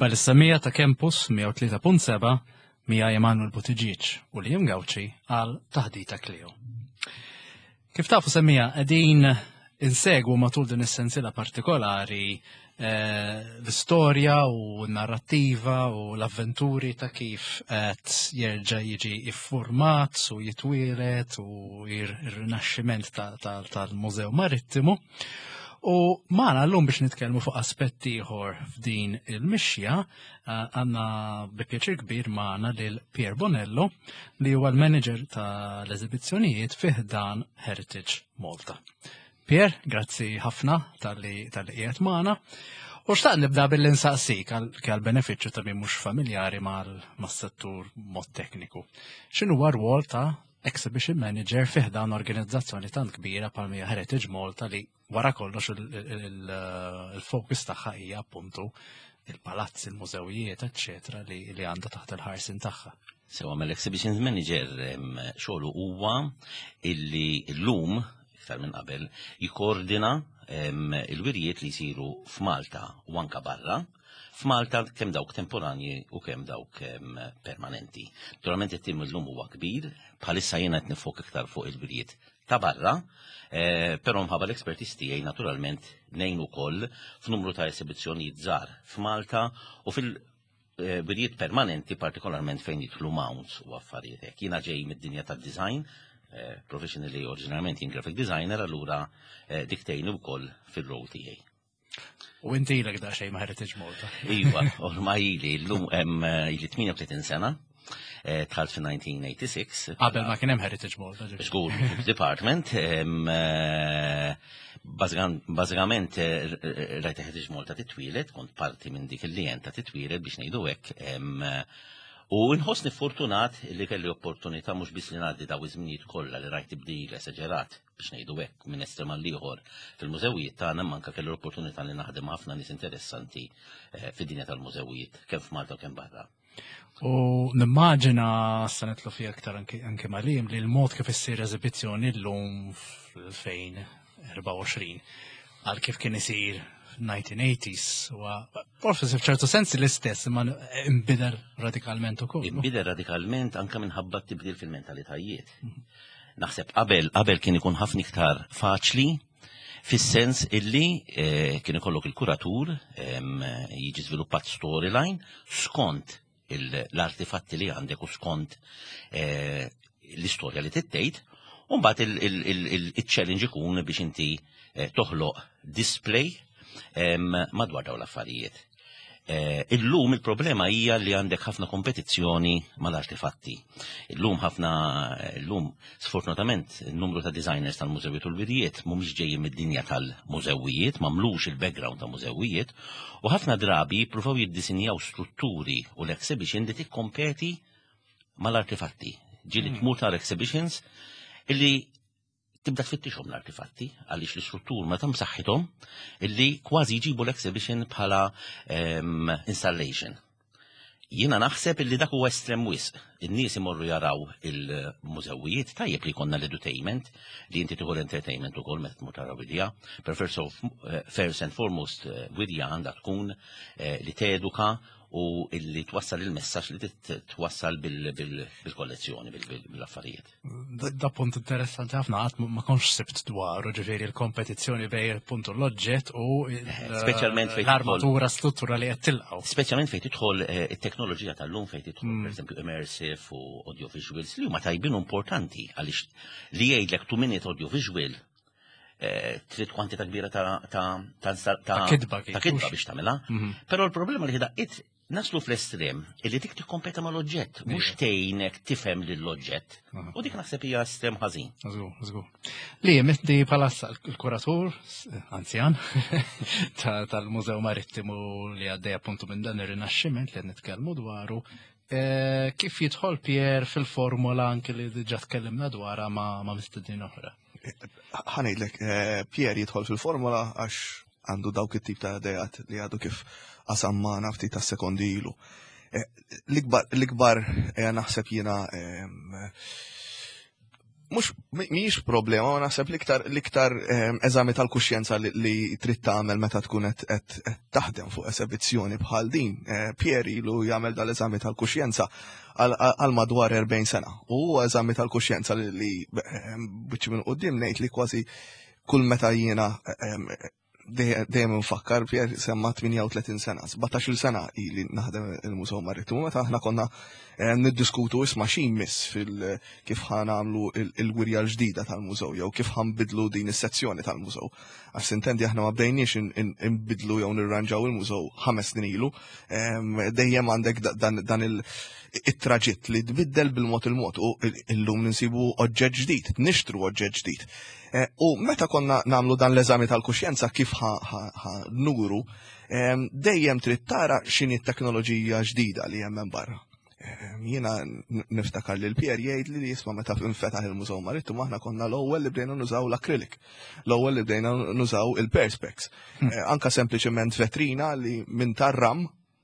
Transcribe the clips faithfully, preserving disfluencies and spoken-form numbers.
tagħmel is-semmija ta' Campus mija u tlieta punt seba' mija Emanuel Buttigieg u li Gawċi għal taħdita Clio. Kif tafu semmija qegħdin insegwu matul din is-sensiela partikolari l-istorja u n-narrattiva u l-avventuri ta' kif qed jerġa' jiġi iffurmat u jitwielet u ir-rinaxximent tal-Mużew Marittimu. U magħna llum biex nitkellmu fuq aspett ieħor f'din il-mixja għandna bi pjaċir kbir magħna lil Pier Bonello li huwa l-manager tal-eżibizzjonijiet fih dan Heritage Malta. Pier, grazzi ħafna tal-li qiegħed magħna. U xtaqt nibda billi nsaqsik għall-benefiċċju ta' min mhux familjari mas-settur mod tekniku. X'inhu huwa r-rwol ta' exhibition manager fih dan organizzazzjoni tant kbira bħal mija Heritage Malta li wara kollox il-fokus tagħha hija appuntu il-palazzi, il-mużewijiet, eċċetera li għandha taħt il-ħarsin tagħha. Sewa mill-exhibition manager xogħlu huwa illi llum iktar minn qabel jikkoordina il-wirjiet li jsiru f'Malta u anke barra. F'Malta kemm dawk temporanji u kemm dawk permanenti. Naturalment it-tim illum huwa kbir, bħalissa jiena qed nifok iktar fuq il-wirjiet ta' barra, però mħabba l-expertise tiegħi naturalment ngħin ukoll f'numru ta' esibizzjonijiet żgħar f'Malta u fil- wirjiet permanenti partikolarment fejn jidħlu mounts u affarijiet hekk. Jiena ġej mid-dinja tad-design, professionally oriġinarment jien graphic designer, allura diktejni wkoll fil-rol tiegħi. U inti ilek daqsxejn ma' Heritage Malta. Iva, ormai ili llum hemm ili tminja u tletin sena, dħalt fi nineteen eighty-six. Qabel ma kien hemm Heritage Malta. Żgur, department, bażikament rajt Heritage Malta titwielet, kont parti minn dik il-lijenta titwielet biex ngħidu hekk. U nħossni fortunat li kelli opportunità mhux biss li ngħaddi daw iż-żminijiet kollha li rajt tibdil esaġerat biex ngħidu hekk minn estrem għal ieħor fil-mużewijiet tagħna manka kelli l-opportunità li naħdem ħafna nies interessanti fid-dinja tal-mużewijiet kemm f'Malta u kemm barra. U nimmaġina sa nitlu fih aktar anke maliem li l-mod kif issir eżibizzjoni llum fl-elfejn u erba' u għoxrin għal kif kien isir nineteen eighties u forsi f'ċertu sensi l-istess imma imbidel radikalment ukoll. Imbidel radikalment anke minħabba tibdil fil-mentalitajiet. Naħseb qabel qabel kien ikun ħafna iktar faċli fis-sens illi kien ikollok il-kuratur jiġi żviluppat storyline skont l-artifatti li għandek u skont l-istorja li tittejt u mbagħad il-challenge ikun biex inti toħloq display madwar dawn l-affarijiet. Illum il-problema hija li għandek ħafna kompetizzjoni mal-artifatti. Illum ħafna illum sfortunatament in-numru ta' designers tal-mużewijiet u l-wirjiet mhumiex ġejjin mid-dinja tal-mużewijiet, m'għamlux il-background ta' mużewijiet u ħafna drabi jippruvaw jiddisinjaw strutturi u l-exhibition li tikkompeti mal-artifatti. Ġieli tmur ta' exhibitions illi tibda tfittixhom l-artifatti għaliex l-istruttur ma tam saħħithom illi kważi jġibu l-exhibition bħala installation. Jiena naħseb illi dak huwa estrem wisq. In-nies imorru jaraw il-mużewijiet tajjeb li jkollna l-edutainment li inti tieħu l-entertainment ukoll meta tmur tara widja. First and foremost widja għandha tkun li teduka u illi twassal il-messaġġ li twassal bil-kollezzjoni, bil-affarijiet. Da punt interessanti ħafna qatt ma kontx sibt dwaru ġifieri l-kompetizzjoni bejn appuntu l-oġġett u l-armatura struttura li qed tilqgħu. Speċjalment fejn tidħol it-teknoloġija tal-lum fejn tidħol pereżempju immersive u audiovisuals li huma tajbin importanti għaliex li jgħidlek two minute audiovisual trid kwantità kbira ta' kidba biex tagħmilha. Però l-problema li ħidaqqiet naslu fl-estrem illi dik tikkompeta mal-oġġett, mhux tgħinek tifhem lill-oġġett. U dik naħseb hija estrem ħażin. Żgur, żgur. Li metti palassa l-kuratur anzjan tal-Mużew Marittimu li għaddej appuntu minn dan ir-rinaxximent li qed nitkellmu dwaru. Kif jidħol Pier fil-formula anke li diġà tkellimna dwarha ma' mistednin oħra? Ħanejdlek, Pier jidħol fil-formula għax għandu dawk it-tip ta' idejat li għadu kif qasammana ftit ta' sekondi ilu. L-ikbar naħseb jiena mux mhijiex problema, ma naħseb l-iktar l-iktar eżami tal-kuxjenza li trid tagħmel meta tkun qed taħdem fuq esebizzjoni bħal din. Pieri ilu jagħmel dal-eżami tal-kuxjenza għal madwar erbgħin sena. U eżami tal-kuxjenza li biċ minn qudiem ngħid li kważi kull meta jiena dejjem nfakkar Pier semma tminja u tletin sena, sebgħatax-il sena ili naħdem il-Mużew Marittimu meta aħna konna niddiskutu isma' xi jmiss fil kif ħanamlu il-wirja l-ġdida tal-mużew jew kif ħanbidlu din is-sezzjoni tal-mużew. Għax intendi aħna ma bdejniex inbidlu jew nirranġaw il-mużew ħames snin ilu, dejjem għandek dan it-traġitt li tbiddel bil-mod il-mod u illum ninsibu oġġett ġdid, nixtru oġġett ġdid. U meta konna namlu dan l-eżami tal-kuxjenza kif nuru, dejjem trid tara x'inhi t-teknoloġija ġdida li hemm hemm barra. Jiena niftakar li l-Pier jgħid li jisma' meta infetaħ il-Mużew Marittimu aħna konna l-ewwel li bdejna nużaw l-akrilik, l-ewwel li bdejna nużaw il-perspex. Anka sempliċement vetrina li minn tar-ram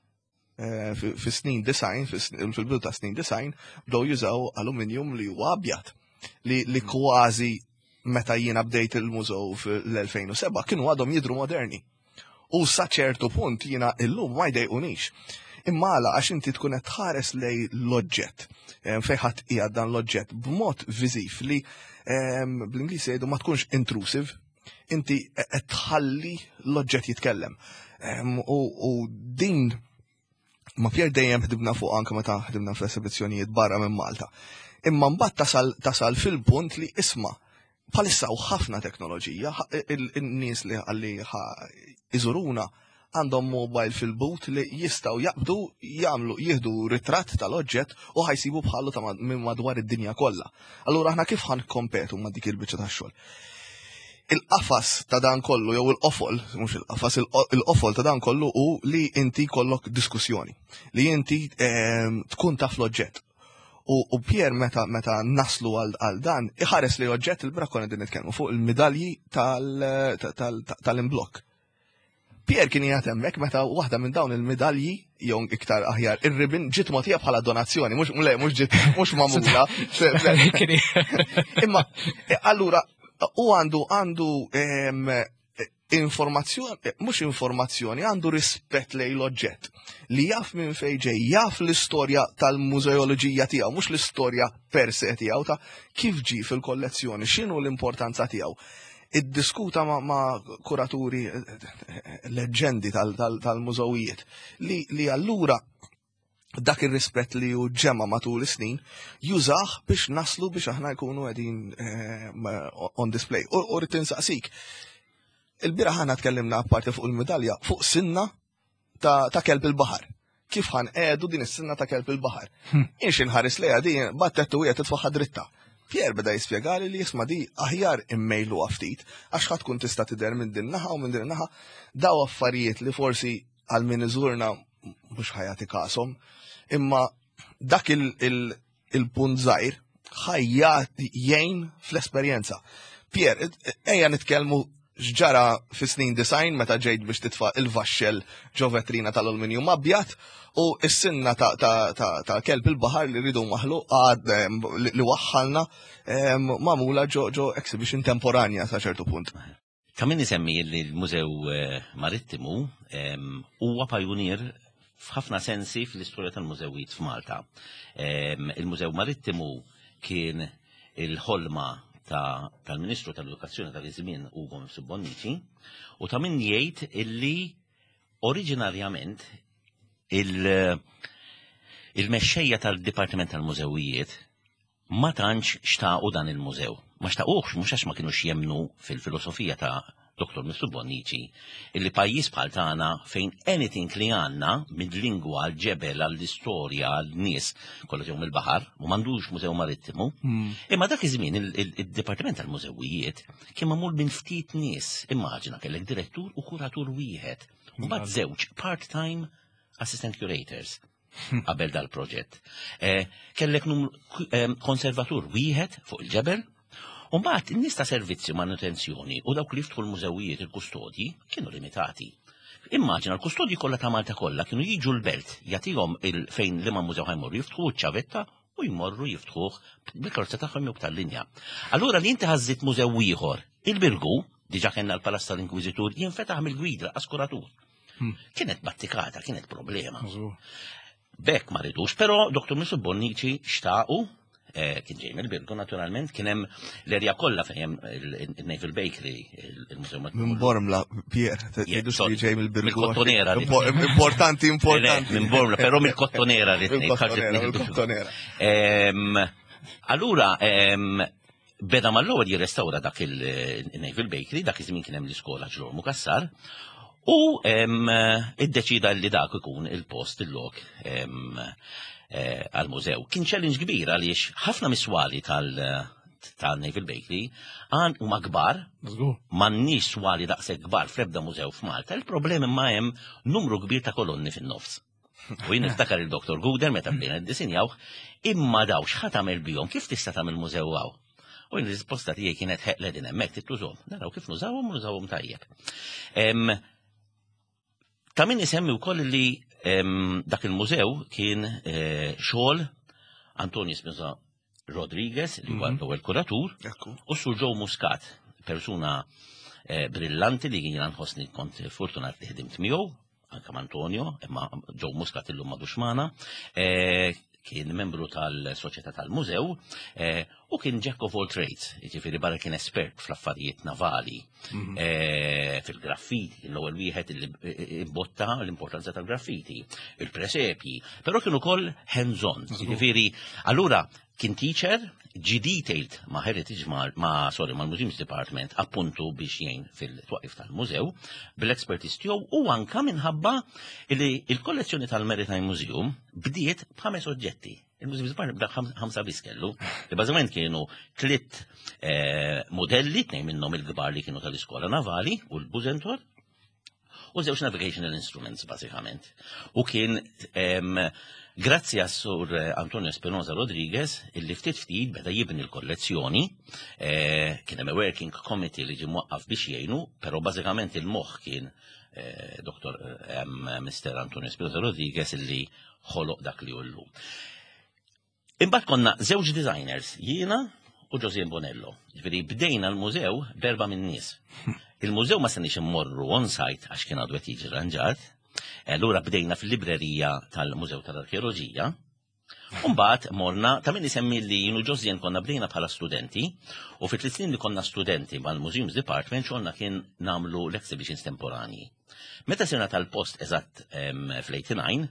fi snin design, fil-bidu ta' snin design, bdew jużaw aluminium li huwa abjad li kważi meta jiena bdejt il-mużew fl-elfejn u seba' kienu għadhom jidhru moderni. U sa ċertu punt jiena illum ma jdejqunix. Imma għala għax inti tkun qed tħares lej l-oġġett, fejn ħadd qiegħed dan l-oġġett b'mod viżiv li bl-Ingliż jgħidu ma tkunx intrusive, inti qed tħalli l-oġġett jitkellem. U din ma Pier dejjem ħdibna fuq anke meta ħdibna fl-esibizzjonijiet barra minn Malta. Imma mbagħad tasal fil-punt li isma' bħalissa u ħafna teknoloġija, in-nies li għalli iżuruna għandhom mobile fil-boot li jistaw jaqbdu jagħmlu jieħdu ritratt tal-oġġett u ħajsibu bħallu ta' minn madwar id-dinja kollha. Allura aħna kif ħankompetu ma' dik il-biċċa tax-xogħol? Il-qafas ta' dan kollu jew il-qofol, mhux il-qafas, il-qofol ta' dan kollu hu li inti kollok diskussjoni, li inti tkun taf l-oġġett. U Pier meta meta naslu għal dan iħares li oġġett il-bra konna din nitkellmu fuq il-medalji tal-imblok. Pier kien jgħat hemmhekk meta waħda minn dawn il-medalji jew iktar aħjar ir-ribin ġiet mogħtija bħala donazzjoni, mhux le mhux ġiet mhux magħmula. Imma allura u għandu għandu informazzjoni, mhux informazzjoni, għandu rispett lejn l-oġġett li jaf minn fejn ġej, jaf l-istorja tal-mużeoloġija tiegħu, mhux l-istorja per se tiegħu ta' kif ġi fil-kollezzjoni, x'inhu l-importanza tiegħu. Iddiskuta ma' kuraturi leġendi tal-mużewijiet li allura dak ir-rispett li hu ġemma matul is-snin jużah biex naslu biex aħna jkunu qegħdin on display. U rrid insaqsik. Il-bieraħ aħna tkellimna apparti fuq il-medalja fuq sinna ta' kelb il-baħar. Kif ħan qiegħdu din is-sinna ta' kelb il-baħar. Inx inħares lejha din battettu hija titfaħħa dritta. Pier beda jispjegali li jisma' di aħjar immejlu ftit għax ħadd tkun tista' tidher minn din naħa u minn din naħa daw affarijiet li forsi għal min iżurna mhux ħajati kasom, imma dak il-punt żgħir ħajjat jgħin fl-esperjenza. Pier, ejja nitkellmu x'ġara fi snin design meta ġejt biex titfa' il-vaxxel ġo vetrina tal-aluminium abjad u s-sinna ta' kelb il-baħar li rridu maħluq għad li waħħalna magħmula ġo exhibition temporanja sa' ċertu punt. Kamin nisemmi li l-Mużew Marittimu huwa pajunier f'ħafna sensi fl-istorja tal-mużewijiet f'Malta. Il-Mużew Marittimu kien il-ħolma tal-Ministru tal-Edukazzjoni tal-Iżmien Ugo Msubbonnici u ta' min jgħid illi oriġinarjament il-mexxejja tal-Dipartiment tal-Mużewijiet ma tantx xtaqu dan il-mużew. Ma xtaqux mhux għax ma kienux jemmnu fil-filosofija ta' Doktor Msubbonnici illi pajjiż bħal tagħna fejn anything li għandna mid-lingwa għall-ġebel għall-istorja għall-nies kollha ġew mill-baħar u m'għandux mużew marittimu. Imma dak iż-żmien id-Dipartiment tal-Mużewijiet kien magħmul minn ftit nies. Immaġina kellek direttur u kuratur wieħed u mbagħad żewġ part-time assistant curators qabel dal-proġett. Kellek konservatur wieħed fuq il-ġebel. U mbagħad in-nies ta' servizzi manutenzjoni u dawk li jiftħu l-mużewijiet il-kustodji kienu limitati. Immaġina l-kustodji kollha ta' Malta kollha kienu jiġu l-belt jagħtihom fejn liema mużew ħajmorru jiftħu ċ-ċavetta u jmorru jiftħuh bil-karozza tagħhom jew tal-linja. Allura li inti ħażit mużew ieħor, il-Birgu, diġà kellna l-Palazz tal-Inkwiżitur, jinfetaħ mill-gwida askuratur. Kienet battikata, kienet problema. Bekk ma ridux, però Doktor Missu Bonnici xtaqu, kien ġej mill-Birgu naturalment, kien hemm l-erja kollha fejn il-Naval Bakery, il-Mużew Minn Bormla, Pier, tgħidux li ġej mill-Birgu. Mill-Kottonera. Importanti, importanti. Minn Bormla, però mill-Kottonera li mill-Kottonera. Allura, beda mal-ewwel jirrestawra dak il-Naval Bakery, dak iż-żmien kien hemm l-iskola ġlor Mukassar, u iddeċida li dak ikun il-post il-lok għal-mużew. Kien challenge kbir għaliex ħafna miswali tal-Naval Bakery għan u magbar, m'għandniex swali daqshekk kbar fl-ebda mużew f'Malta. Il-problem imma hemm numru kbir ta' kolonni fin-nofs. U jien niftakar il-Doktor Guder meta bdejna ddisinjawh, imma daw x'ħat tagħmel bihom, kif tista' tagħmel mużew għaw? U jien risposta tiegħi kienet ħeqle din hemmhekk tittużhom. Naraw kif nużawhom u nużawhom tajjeb. Ta' min isemmi wkoll li dak il-mużew kien xogħol Antonio Espinosa Rodriguez, li huwa l-ewwel kuratur, u Sur Joe Muscat, persuna brillanti li jien nħossni kont fortunat li ħdimt miegħu, anke ma' Antonio, imma Joe Muscat illum m'għadux magħna, kien membru tal-Soċjetà tal-Mużew u kien Jack of all trades, jiġifieri barra kien espert fl-affarijiet navali, fil-graffiti, l-ewwel wieħed li imbotta l-importanza tal-graffiti, il-presepji, però kien ukoll hands-on, jiġifieri allura kien teacher, ġi detailed ma' Heritage ma' sorry ma' Museums Department appuntu biex jgħin fil-twaqif tal-mużew bil-expertise tiegħu u anke minħabba li il-kollezzjoni tal-Maritime Museum bdiet b'ħames oġġetti. Il-Museums Department bda ħamsa biss kellu, li bażikament kienu tliet modelli, tnejn minnhom il-kbar li kienu tal-Iskola Navali u l-Buzentor, u żewġ navigational instruments bażikament. U kien grazzi għas Sur Antonio Espinosa Rodriguez, illi ftit ftit beda jibni l-kollezzjoni, kien hemm working committee li ġie mwaqqaf biex jgħinu, però bażikament il-moħħ kien Doktor Mister Antonio Espinosa Rodriguez illi ħoloq dak li ullu. Imbagħad konna żewġ designers, jiena u José Bonello. Ġifieri bdejna l-mużew berba' min nies. Il-mużew ma senix immorru on-site għax kien għadu qed jiġi rranġat. Allura bdejna fil-librerija tal-Mużew tal-Arkeoloġija. Mbagħad morna ta' min isemmi li jienu ġożjen konna bdejna bħala studenti u fit tliet snin li konna studenti mal-Museums Department xogħolna kien nagħmlu l-exhibitions temporani. Meta sirna tal-post eżatt fl-tmenja,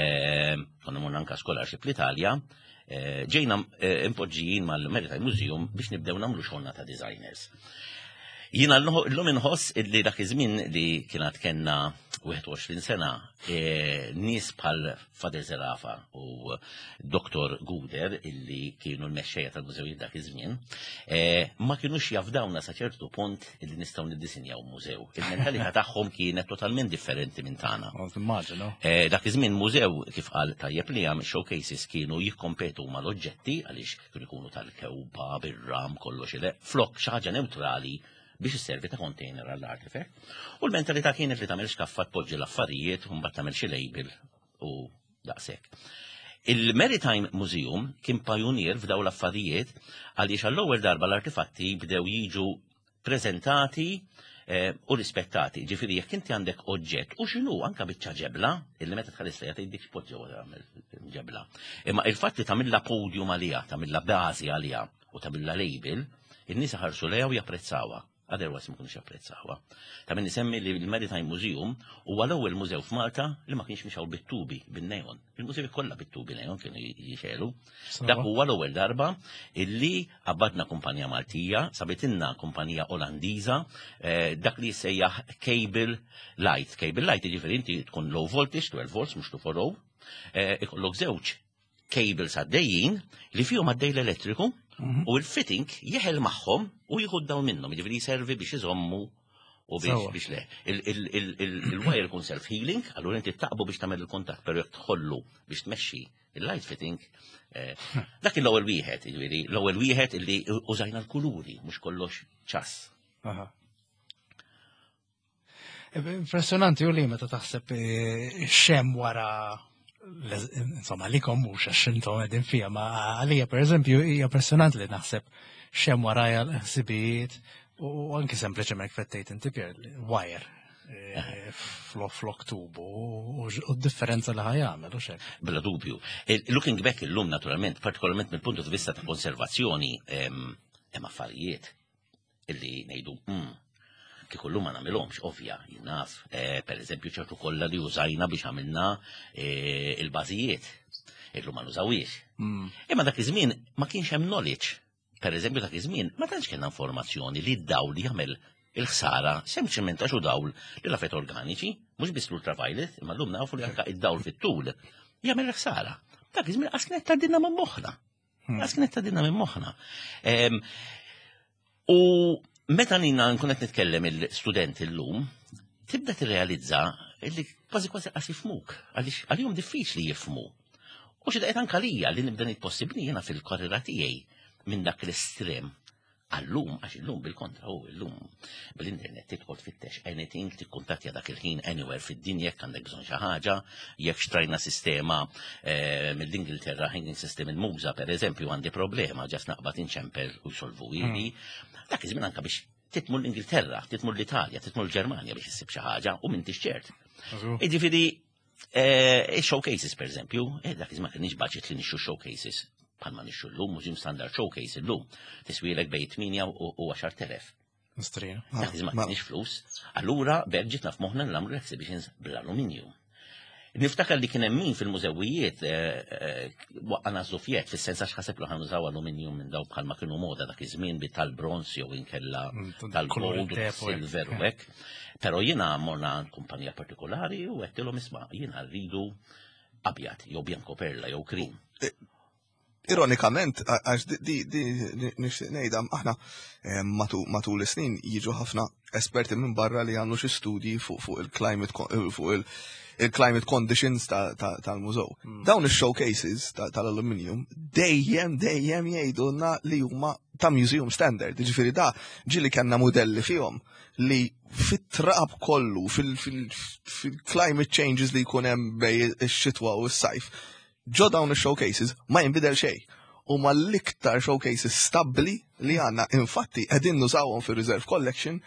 konna morna anke scholarship l-Italja, ġejna impoġġijin mal-Maritime Museum biex nibdew nagħmlu xogħolna ta' designers. Jiena l-lum inħoss li dak iż-żmien li kienet kellna wieħed u għoxrin sena nies bħal Fader Zerafa u Doktor Guder illi kienu l-mexxejja tal-mużew dak iż-żmien ma kienux jafdawna sa ċertu punt illi nistgħu niddisinjaw mużew. Il-mentalità tagħhom kienet totalment differenti minn tagħna. Dak iż-żmien mużew kif qal tajjeb li hemm showcases kienu jikkompetu mal-oġġetti għaliex kienu jkunu tal-kewba, bir-ram, kollox ile, flok xi ħaġa neutrali biex isservi ta' container għall-artifact. U l-mentalità kienet li tagħmel xkaffa tpoġġi l-affarijiet u mbagħad tagħmel xi label u daqshekk. Il-Maritime Museum kien pajunier f'daw l-affarijiet għaliex għall-ewwel darba l-artifatti bdew jiġu preżentati u rispettati. Ġifieri jekk inti għandek oġġett u x'inhu anke biċċa ġebla, illi meta tħares lejha tgħidik x'poġġew tagħmel ġebla. Imma il-fatt li tagħmilha podium għaliha, tagħmilha bażi għaliha u tagħmilha label, in-nies ħarsu lejha u japprezzawha. Otherwise ma kunux japprezzawha. Ta' min isemmi li l-Maritime Museum huwa l-ewwel mużew f'Malta li ma kienx mixaw bit-tubi bin-neon. Il-mużew kollha bit-tubi neon kienu jixelu. Dak huwa l-ewwel darba illi qabbadna kumpanija Maltija, sabitilna kumpanija Olandiża, dak li jsejjaħ cable light. Cable light jiġifieri inti tkun low voltage, twelve volts mhux two forty, ikollok żewġ cables għaddejjin li fihom għaddej l-elettriku u l-fitting jeħel magħhom u jieħu dawn minnhom, jiġifieri jservi biex iżommu u biex biex le. Il-wire ikun self-healing, allura inti taqbu biex tagħmel il-kuntatt, però jekk tħollu biex tmexxi il-light fitting, dak l-ewwel wieħed, jiġifieri l-ewwel wieħed illi użajna l-kuluri, mhux kollox ċass. Impressjonanti u li meta taħseb xem wara insomma, li kom mux għax intom għedin fija, ma għalija, per eżempju, hija personat li naħseb xem waraja l-ħsibijiet, u anki sempliċement fettejt inti Pier, wire, flok tubu, u differenza li ħajamel, u xek. Bla dubju. Looking back il-lum, naturalment, partikolarment mill punto di vista ta' konservazzjoni, hemm affarijiet illi ngħidu, kieku l-lum ma nagħmilhomx, ovvja, jinnaf, per eżempju ċertu kollha li użajna biex għamilna il-bażijiet, illum ma nużawiex. Imma dak iż-żmien ma kienx hemm knowledge. Per eżempju dak iż-żmien ma tantx kellna informazzjoni li d-dawl li jagħmel il-ħsara sempliċement għax hu dawl li l-affett organiċi, mhux biss l-ultraviolet, imma llum nafu li anke id-dawl fit-tul jagħmel il-ħsara. Dak iż-żmien qasnet tgħaddilna minn moħħna. Qasnet tgħaddilna minn moħħna. U meta nina nkun qed nitkellem il-studenti llum, tibda tirrealizza li kważi kważi qas jifhmuk, għaliex għalihom diffiċli jifhmu. U xi daqqiet anke għalija li nibda nitpossibbli jiena fil-karriera tiegħi minn dak l-estrem għallum, għax illum bil-kontra, u illum bil-internet tidħol tfittex anything, tikkuntattja dak il-ħin anywhere fid-dinja jekk għandek bżonn xi ħaġa, jekk xtrajna sistema mill-Ingilterra hanging system il-muża pereżempju għandi problema, ġas naqbad inċempel u jsolvu ili. Dak iż-żmien anke biex titmu l-Ingilterra, titmu l-Italja, titmu l-Ġermanja biex issib xi ħaġa u m'intix ċert. Jiġifieri showcases pereżempju, dak iż-żmien kienx budget li nixxu showcases. Bħalma nixxu l-lum, mużim standard showcase l-lum, tiswilek bej tminja u għaxar telef. Mistrija. Dak iż ma kienx flus, allura berġit naf moħħna nagħmlu exhibitions bl-aluminium. Niftakar li kien hemm min fil-mużewijiet waqqana żufjet fis-sens għax ħaseb li ħanużaw aluminium minn daw bħalma kienu moda dak iż-żmien bit tal-bronz jew inkella tal-gold u silver u hekk. Però jiena morna kumpanija partikolari u għedtilhom isma' jiena rridu abjad jew bianco perla jew krim. Ironikament, għax di nixtieq ngħidha aħna matul is-snin jiġu ħafna esperti minn barra li għamlu xi studji fuq il-climate fuq il-climate conditions tal-mużew. Dawn ix-showcases tal-aluminium dejjem dejjem jgħidulna li huma ta' museum standard. Jiġifieri da ġieli kellna modelli fihom li fit-trab kollu fil-climate changes li jkun hemm bej ix-xitwa u s-sajf. Ġo dawn il-showcases ma jinbidel xej. U ma l-iktar showcases stabbli li għanna, infatti, għedin nużawhom fi Reserve Collection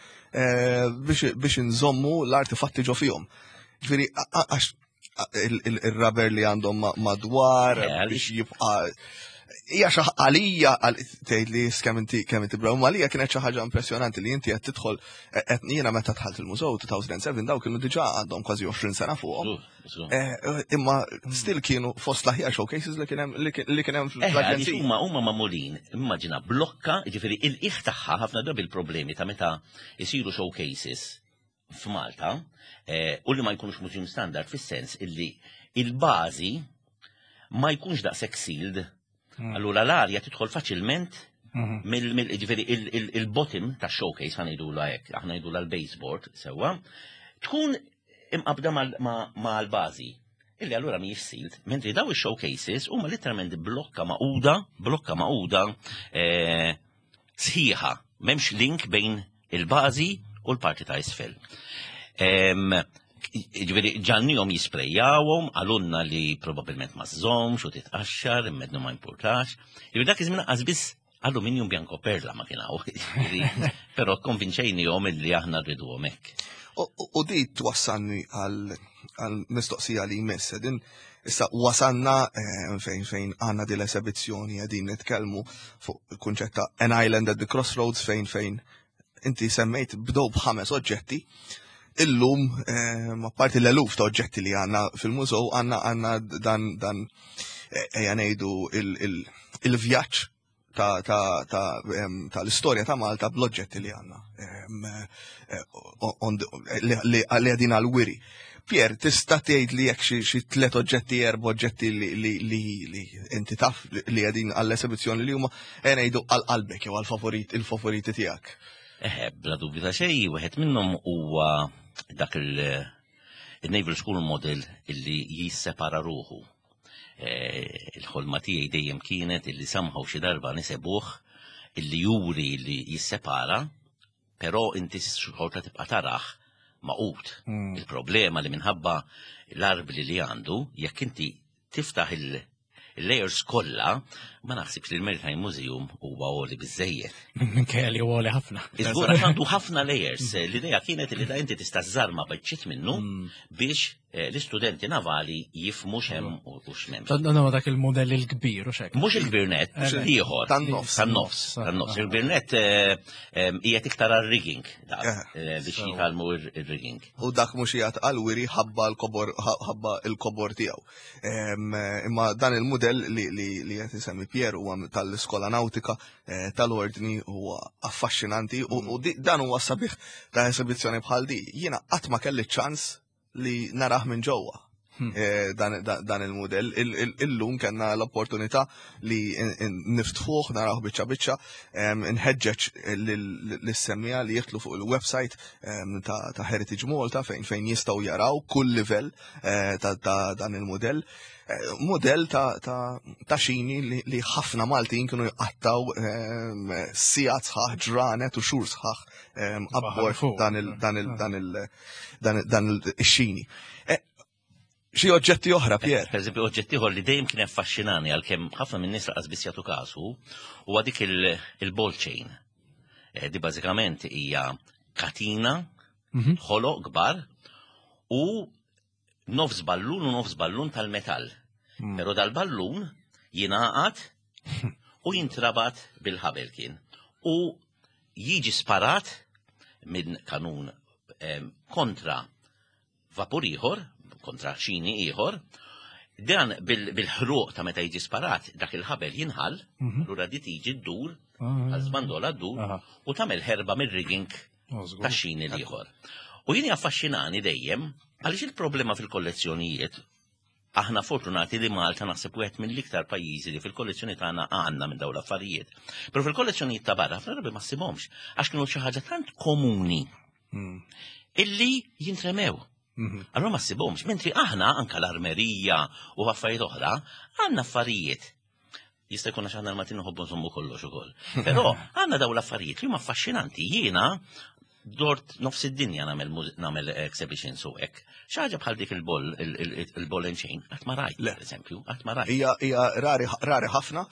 biex nżommu l-artifatti ġo fihom. Ġifieri għax il-rubber li għandhom madwar biex jibqa' hija xi għalija tgħid li kemm inti kemm inti braw għalija kienet xi ħaġa impressjonanti li inti qed tidħol qed jiena meta dħalt il-mużew two thousand seven daw kienu diġà għandhom kważi għoxrin sena fuqhom. Imma still kienu fost l-aħjar showcases li kien hemm li kien hemm fl-aġenzija. Huma huma magħmulin, immaġina blokka, jiġifieri il-qiegħ tagħha ħafna drabi il-problemi ta' meta jsiru showcases f'Malta u li ma jkunux museum standard fis-sens illi il-bażi ma jkunx daqshekk sealed. Allura l-arja tidħol faċilment mill-ġifieri il-bottom ta' showcase ħanejdu la hekk, aħna ngħidu l-baseboard sewwa, tkun imqabda mal-bażi. Illi allura mhijiex sealed, mentri daw ix-showcases huma literalment blokka maquda, blokka maquda sħiħa, m'hemmx link bejn il-bażi u l-parti ta' isfel. Ġveri ġannijom jisprejjawhom, għalunna li probabilment ma żżommx u titqaxxar, immednu ma importax. Ġveri dak iż-żmien qasbis aluminium bianco perla ma kienaw. Però konvinċejnihom li aħna rriduhom hekk. U di twassalni għal mistoqsija li jmiss. Din issa wasanna fejn fejn għandna din l-esibizzjoni qegħdin nitkellmu fuq il-kunċett ta' An Island at the Crossroads fejn fejn inti semmejt bdew b'ħames oġġetti. Illum, apparti l-eluf ta' oġġetti li għanna fil-mużew, għanna għanna dan dan ejja ngħidu il-vjaġġ ta' l-istorja ta' Malta bl-oġġetti li għanna li għadin għal-wiri. Pier, tista' tgħid li jekk xi tliet oġġetti erba' oġġetti li inti taf li għadin għall-esibizzjoni li huma ngħidu għal-qalbek jew għall-favoriti tiegħek. Eħe, bla dubju ta' xejn, wieħed minnhom huwa dak il-Naval School Model illi jissepara ruħu. Il-ħolma tiegħi dejjem kienet illi samħaw xi darba nisebuh illi juri li jissepara, però inti xorta tibqa' taraħ maqut. Il-problema li minħabba l-arbli li għandu, jekk inti tiftaħ il-layers kollha, ma naħsibx li l-Maritime Museum huwa għoli biżejjed. Kelli għoli ħafna. Iżgur għax għandu ħafna layers. L-idea kienet li da inti tista' żarma biċċiet minnu biex l-istudenti navali jifmu xem u x'mem. Tanna dak il-modell il-kbir u xek. Mhux il-birnet, ieħor. Tan-nofs. Tan-nofs. Tan-nofs. Il-birnet hija iktar għal-rigging biex jitalmu il-rigging. U dak mhux jgħat għal-wiri ħabba l-kobor ħabba il-kobor tiegħu. Imma dan il-modell li qed isemmi Pier huwa tal-Iskola Nautika tal-Ordni huwa affaxxinanti u dan huwa sabiħ ta' esibizzjoni bħal di. Jiena qatt ma kelli ċans li naraħ minn ġewwa dan il-modell. Illum kellna l-opportunità li niftħuh naraħ biċċa biċċa, nħeġġeġ lis-semmija li jitlu fuq il-website ta' Heritage Malta fejn fejn jistgħu jaraw kull livell ta' dan il-modell. Modell ta' xini li ħafna Maltin kienu jqattaw sijat sħaħ, ġranet u xhur sħaħ abbord dan il-xini. Xi oġġetti oħra, Pier? Per eżempju, oġġetti oħra li dejjem kien affaxxinani għalkemm ħafna minn nies laqas biss jagħtu kasu huwa dik il-ball chain. Di bażikament hija katina, ħoloq kbar u nofs ballun u nofs ballun tal-metall. Pero dal-ballun jingħaqad u jintrabat bil-ħabel kien. U jiġi sparat minn kanun kontra vapur ieħor, kontra xini ieħor, dan bil-ħruq ta' meta jiġi sparat dak il-ħabel jinħall, lura di tiġi ddur, għal-żmandola ddur, u tagħmel ħerba mir-rigging ta' xini ieħor. U jini affaxxinani dejjem għaliex il-problema fil-kollezzjonijiet, aħna fortunati li Malta naħseb wieħed mill-iktar pajjiżi li fil-kollezzjoni tagħna għandna minn dawn l-affarijiet. Però fil-kollezzjonijiet ta' barra ħafna drabi ma ssibhomx għax kienu xi ħaġa tant komuni illi jintremew. Allura ma ssibhomx, mentri aħna anke l-armerija u affarijiet oħra għandna affarijiet. Jista' jkun għax aħna l-matin nħobbu nsommu kollox ukoll. Però għandna dawn l-affarijiet li huma affaxxinanti. Jiena dort nofs id-dinja nagħmel exhibition su hekk. Xaġa bħal dik il-ball and chain, qatt ma rajt, per eżempju, qatt ma rajt. Hija rari ħafna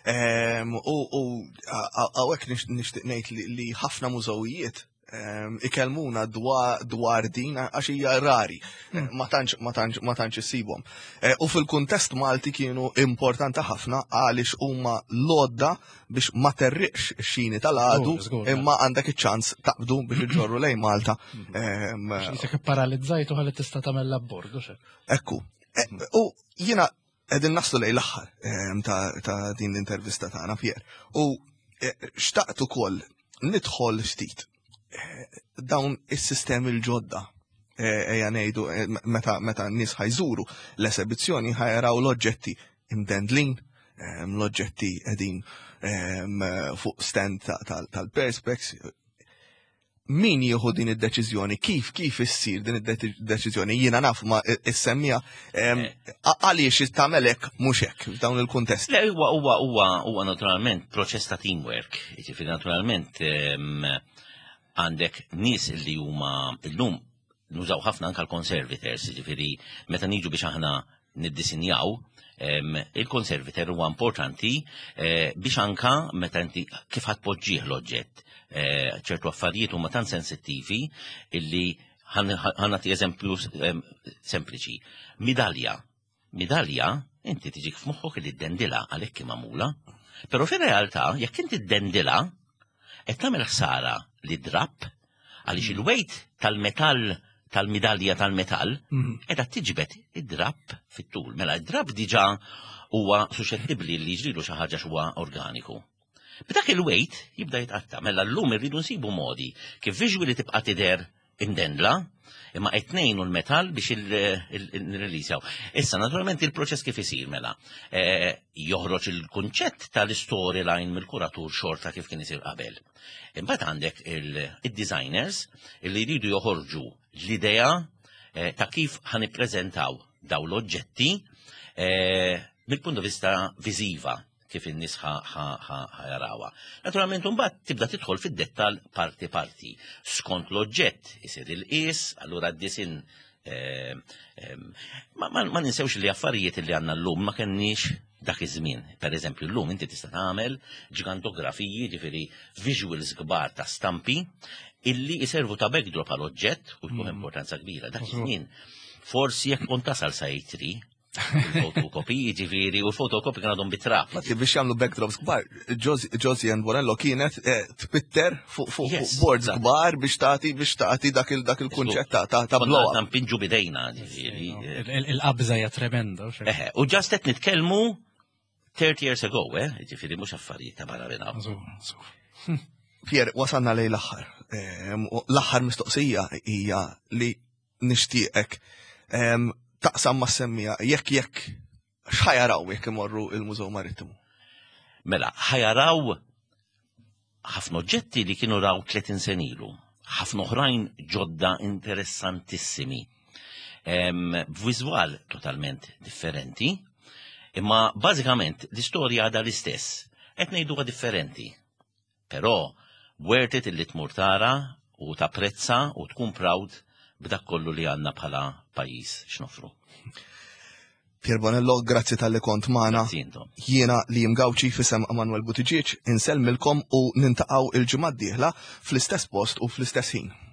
u hawnhekk nixtieq ngħid li ħafna mużewijiet ikellmuna dwar din għax hija rari, ma tantx issibhom. U fil-kuntest Malti kienu importanti ħafna għaliex huma lodda biex ma terriqx xini tal-għadu imma għandek iċ-ċans taqbdu biex iġorru lejn Malta. X'isek paralizzajtu ħalli tista' tagħmel l-abbord u xek. Ekku. U jiena qegħdin naslu lejn l-aħħar ta' din l-intervista tagħna Pier. U xtaqt ukoll nidħol ftit dawn is-sistemi l-ġodda. Ejja ngħidu meta n-nies ħajżuru l-esibizzjoni ħajaraw l-oġġetti imdendlin, l-oġġetti qegħdin fuq stand tal-perspex. Min jieħu din id-deċiżjoni? Kif kif issir din id-deċiżjoni? Jiena naf ma issemmija għaliex tagħmel hekk mhux hekk f'dawn il-kuntest. Le huwa huwa huwa huwa naturalment proċess ta' teamwork. Jiġifieri naturalment għandek nies li huma llum nużaw ħafna anke l-conservators, jiġifieri meta niġu biex aħna niddisinjaw, il-conservator huwa importanti biex anka meta inti kif ħadpoġġih l-oġġett. ċertu affarijiet huma tant sensittivi illi ħannati eżempju sempliċi. Midalja. Midalja inti tiġik f'moħħok li ddendilha għalhekk kien magħmula, però fir-realtà jekk inti ddendilha qed tagħmel ħsara li drabb għaliex il-weight tal-metall tal-midalja tal-metall qiegħda tiġbed id-drabb fit-tul. Mela id-drabb diġà huwa suscettibbli li jiġrilu xi ħaġa huwa organiku. B'dak il-weight jibda jitqatta. Mela llum irridu nsibu modi kif viġwili tibqa' tidher imdendla imma qed ngħinu l-metall biex nirreleasaw. Issa naturalment il-proċess kif isir mela. Joħroġ il-kunċett tal-storyline mill-kuratur xorta kif kien isir qabel. Imbagħad għandek il-designers li jridu joħorġu l-idea ta' kif ħanippreżentaw dawn l-oġġetti mill-punt di vista viżiva kif in-nies ħajarawha. Naturalment imbagħad tibda tidħol fid-dettall parti parti. Skont l-oġġett isir il-qies, allura d-disin Eh, eh, ma, ma, ma ninsewx li affarijiet li għanna l-lum ma kenniex dak iż-żmien. Per eżempju, l-lum inti tista' tagħmel ġigantografiji, ġifieri visuals kbar ta' stampi illi jiservu ta' backdrop għal oġġett u jkun importanza kbira. Dak iż-żmien forsi jekk kont tasal sa jitri il-fotokopi, ġifieri, u l-fotokopi kien għadhom bitrap. Biex jagħmlu backdrops kbar, Josie and Bonello kienet twitter fuq boards kbar biex tagħti biex tagħti dak il-kunċett ta' blow. Konna npinġu bidejna, ġifieri. Il-qabża hija tremenda. Eħe, u ġast qed nitkellmu thirty years ago, eh? Ġifieri mhux affarijiet ta' barra bina. Pier, wasanna lej l-aħħar. L-aħħar mistoqsija hija li nixtieqek taqsam ma' semmija jekk jekk x'ħajaraw jekk imorru il-Mużew Marittimu. Mela, ħajaraw ħafna oġġetti li kienu raw tletin sen ilu, ħafna oħrajn ġodda interessantissimi. Visual totalment differenti, imma bażikament l-istorja għadha l-istess, qed ngħiduha differenti. Però worth it illi tmur tara u tapprezza u tkun proud b'dak kollu li għandna bħala pajjiż x'nofru. Pier Bonello, grazzi tal-li kont magħna. Jiena li mgawċi fisem Emanuel Buttigieg insellmilkom u nintaqgħu il-ġimgħa d-dieħla fl-istess post u fl-istess ħin.